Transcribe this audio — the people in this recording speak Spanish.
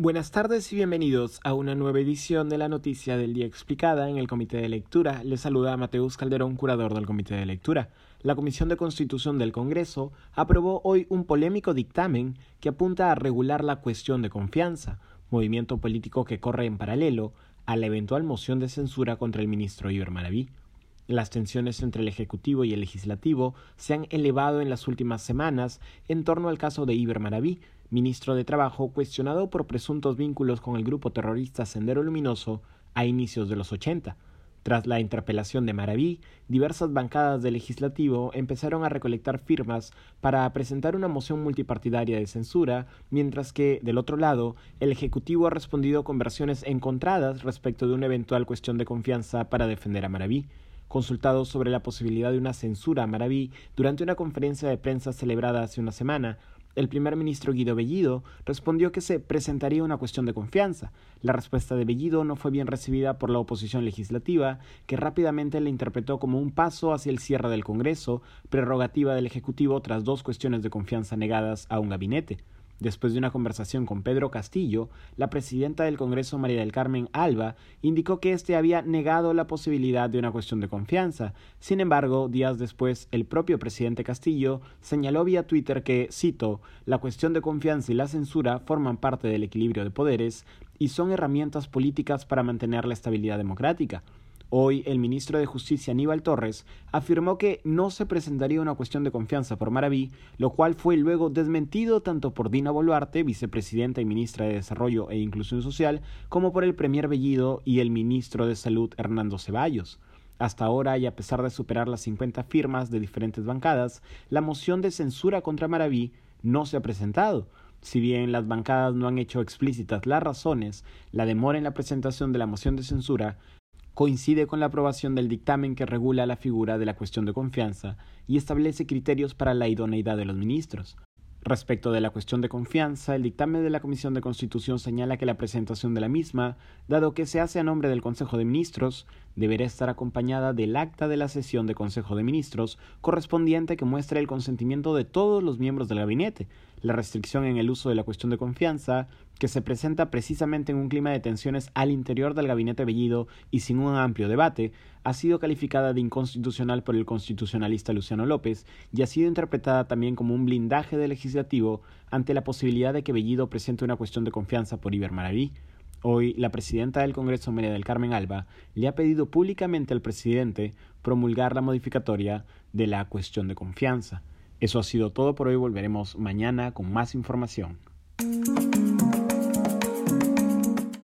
Buenas tardes y bienvenidos a una nueva edición de la Noticia del Día Explicada en el Comité de Lectura. Les saluda Mateus Calderón, curador del Comité de Lectura. La Comisión de Constitución del Congreso aprobó hoy un polémico dictamen que apunta a regular la cuestión de confianza, movimiento político que corre en paralelo a la eventual moción de censura contra el ministro Iber Maraví. Las tensiones entre el Ejecutivo y el Legislativo se han elevado en las últimas semanas en torno al caso de Iber Maraví, ministro de Trabajo cuestionado por presuntos vínculos con el grupo terrorista Sendero Luminoso a inicios de los 80. Tras la interpelación de Maraví, diversas bancadas del Legislativo empezaron a recolectar firmas para presentar una moción multipartidaria de censura, mientras que, del otro lado, el Ejecutivo ha respondido con versiones encontradas respecto de una eventual cuestión de confianza para defender a Maraví. Consultado sobre la posibilidad de una censura a Maraví durante una conferencia de prensa celebrada hace una semana, el primer ministro Guido Bellido respondió que se presentaría una cuestión de confianza. La respuesta de Bellido no fue bien recibida por la oposición legislativa, que rápidamente la interpretó como un paso hacia el cierre del Congreso, prerrogativa del Ejecutivo tras dos cuestiones de confianza negadas a un gabinete. Después de una conversación con Pedro Castillo, la presidenta del Congreso, María del Carmen Alba, indicó que éste había negado la posibilidad de una cuestión de confianza. Sin embargo, días después, el propio presidente Castillo señaló vía Twitter que, cito, la cuestión de confianza y la censura forman parte del equilibrio de poderes y son herramientas políticas para mantener la estabilidad democrática. Hoy, el ministro de Justicia, Aníbal Torres, afirmó que no se presentaría una cuestión de confianza por Maraví, lo cual fue luego desmentido tanto por Dina Boluarte, vicepresidenta y ministra de Desarrollo e Inclusión Social, como por el premier Bellido y el ministro de Salud, Hernando Ceballos. Hasta ahora, y a pesar de superar las 50 firmas de diferentes bancadas, la moción de censura contra Maraví no se ha presentado. Si bien las bancadas no han hecho explícitas las razones, la demora en la presentación de la moción de censura coincide con la aprobación del dictamen que regula la figura de la cuestión de confianza y establece criterios para la idoneidad de los ministros. Respecto de la cuestión de confianza, el dictamen de la Comisión de Constitución señala que la presentación de la misma, dado que se hace a nombre del Consejo de Ministros, deberá estar acompañada del acta de la sesión de Consejo de Ministros correspondiente que muestre el consentimiento de todos los miembros del gabinete. La restricción en el uso de la cuestión de confianza, que se presenta precisamente en un clima de tensiones al interior del gabinete Bellido y sin un amplio debate, ha sido calificada de inconstitucional por el constitucionalista Luciano López y ha sido interpretada también como un blindaje del legislativo ante la posibilidad de que Bellido presente una cuestión de confianza por Iber Maraví. Hoy, la presidenta del Congreso, María del Carmen Alba, le ha pedido públicamente al presidente promulgar la modificatoria de la cuestión de confianza. Eso ha sido todo por hoy. Volveremos mañana con más información.